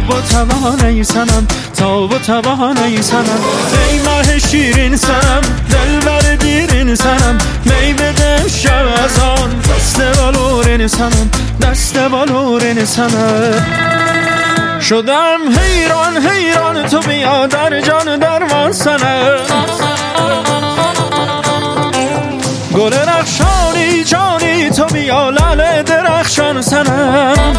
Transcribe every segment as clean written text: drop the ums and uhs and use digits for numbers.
تاب و توان ای صنم، تاب و توان ای صنم. ای ماه شیرین صنم، دلبر دیرین صنم، می بده شب از آن دست بلورین صنم، دست بلورین صنم. شدم حیران حیران تو بیا در جان درمان صنم. گل رخشانی جانی تو بیا لعل درخشان صنم.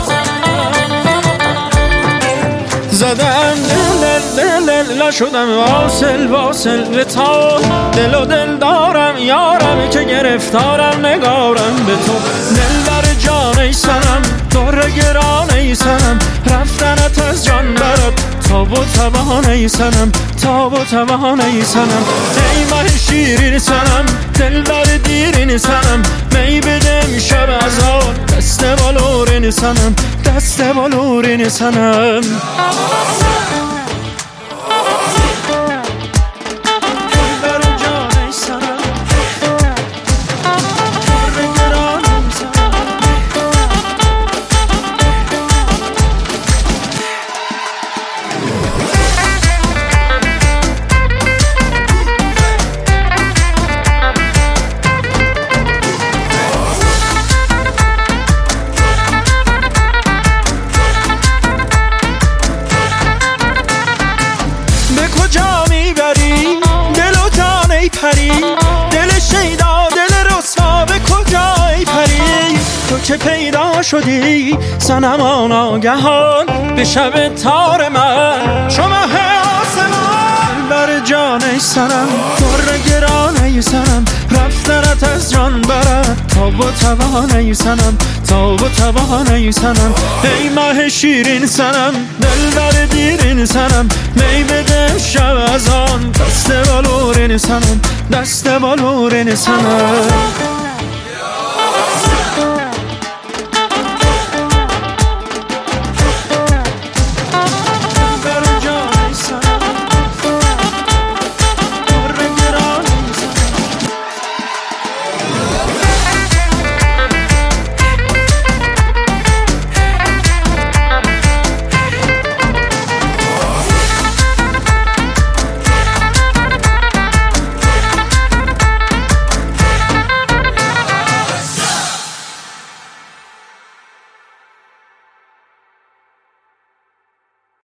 زدم دل نشدم واصل واصل به تا، دل و دل دارم یارم که گرفتارم نگارم به تو. دلبر جان ای صنم، در گران ای صنم، رفتنت از جان برد تاب و توان ای صنم، تاب و توان ای صنم. ای ماه شیرین صنم، دلبر دیرین صنم، می بدم شب از آن دست بلورین صنم، دست بلورین صنم. کجا میبری دل و جان ای پری، دل شیدا دل رسوا به کجا ای پری. تو که پیدا شدی صنما ناگهان به شب تار من چو ماه آسمان. بر جان ای صنم، در گران ای صنم، رفتنت از جان برد تاب و توان ای صنم، تاب و توان ای صنم. ای ماه شیرین صنم، دلبر دیرین صنم، می بده شب از آن دست بلورین صنم، دست بلورین صنم.